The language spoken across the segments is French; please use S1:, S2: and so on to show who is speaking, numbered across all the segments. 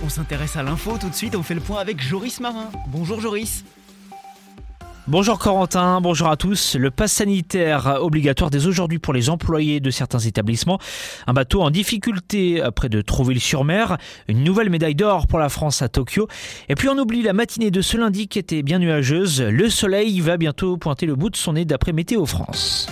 S1: On s'intéresse à l'info tout de suite, on fait le point avec Joris Marin. Bonjour Joris.
S2: Bonjour Corentin, bonjour à tous. Le pass sanitaire obligatoire dès aujourd'hui pour les employés de certains établissements. Un bateau en difficulté près de Trouville-sur-Mer. Une nouvelle médaille d'or pour la France à Tokyo. Et puis on oublie la matinée de ce lundi qui était bien nuageuse. Le soleil va bientôt pointer le bout de son nez d'après Météo France.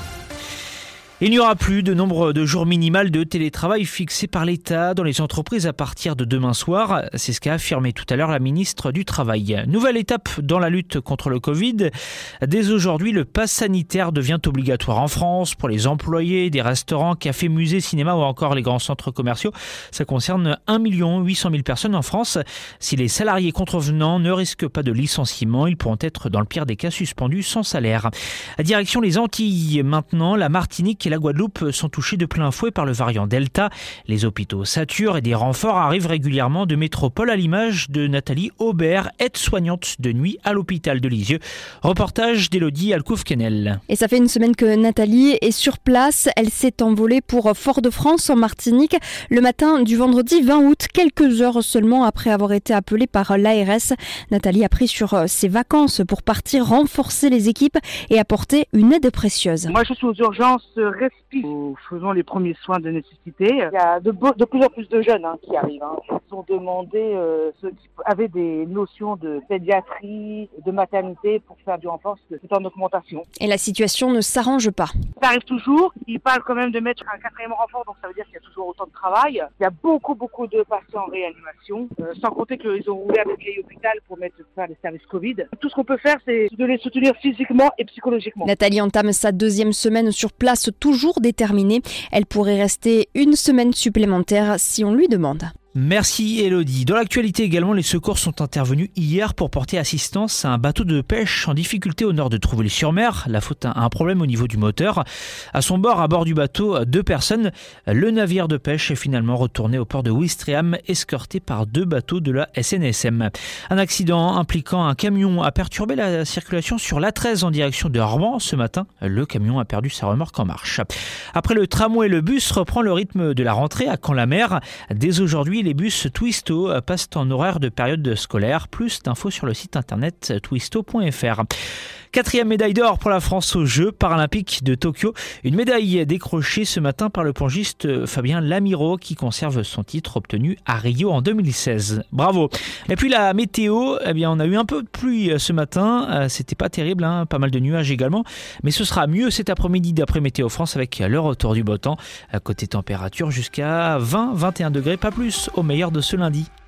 S2: Il n'y aura plus de nombre de jours minimal de télétravail fixé par l'État dans les entreprises à partir de demain soir. C'est ce qu'a affirmé tout à l'heure la ministre du Travail. Nouvelle étape dans la lutte contre le Covid. Dès aujourd'hui, le pass sanitaire devient obligatoire en France pour les employés des restaurants, cafés, musées, cinémas ou encore les grands centres commerciaux. Ça concerne 1 800 000 personnes en France. Si les salariés contrevenants ne risquent pas de licenciement, ils pourront être dans le pire des cas suspendus sans salaire. Direction les Antilles maintenant, la Martinique et la Guadeloupe sont touchés de plein fouet par le variant Delta. Les hôpitaux saturent et des renforts arrivent régulièrement de métropole à l'image de Nathalie Aubert, aide-soignante de nuit à l'hôpital de Lisieux. Reportage d'Élodie Alcouf-Quenel.
S3: Et ça fait une semaine que Nathalie est sur place. Elle s'est envolée pour Fort-de-France en Martinique le matin du vendredi 20 août, quelques heures seulement après avoir été appelée par l'ARS. Nathalie a pris sur ses vacances pour partir renforcer les équipes et apporter une aide précieuse.
S4: Moi je suis aux urgences respire. Nous faisons les premiers soins de nécessité. Il y a de plus en plus de jeunes qui arrivent. Ils ont demandé ceux qui avaient des notions de pédiatrie, de maternité pour faire du renfort, parce que c'est en augmentation.
S3: Et la situation ne s'arrange pas.
S4: Ça arrive toujours. Ils parlent quand même de mettre un 4e renfort, donc ça veut dire qu'il y a toujours autant de travail. Il y a beaucoup de patients en réanimation, sans compter qu'ils ont roulé avec les hôpitaux pour faire les services Covid. Tout ce qu'on peut faire, c'est de les soutenir physiquement et psychologiquement.
S3: Nathalie entame sa 2e semaine sur place, toujours déterminée. Elle pourrait rester une semaine supplémentaire si on lui demande.
S2: Merci Élodie. Dans l'actualité également, les secours sont intervenus hier pour porter assistance à un bateau de pêche en difficulté au nord de Trouville-sur-Mer. La faute a un problème au niveau du moteur. À son bord, à bord du bateau, 2 personnes. Le navire de pêche est finalement retourné au port de Ouistreham, escorté par 2 bateaux de la SNSM. Un accident impliquant un camion a perturbé la circulation sur l'A13 en direction de Rouen ce matin. Le camion a perdu sa remorque en marche. Après le tramway, le bus reprend le rythme de la rentrée à Caen-la-Mer. Dès aujourd'hui, les bus Twisto passent en horaire de période scolaire. Plus d'infos sur le site internet twisto.fr. 4e médaille d'or pour la France aux Jeux paralympiques de Tokyo. Une médaille décrochée ce matin par le pongiste Fabien Lamiro qui conserve son titre obtenu à Rio en 2016. Bravo. Et puis la météo, on a eu un peu de pluie ce matin. C'était pas terrible, pas mal de nuages également. Mais ce sera mieux cet après-midi d'après Météo France avec le retour du beau temps. Côté température jusqu'à 20-21 degrés, pas plus au meilleur de ce lundi.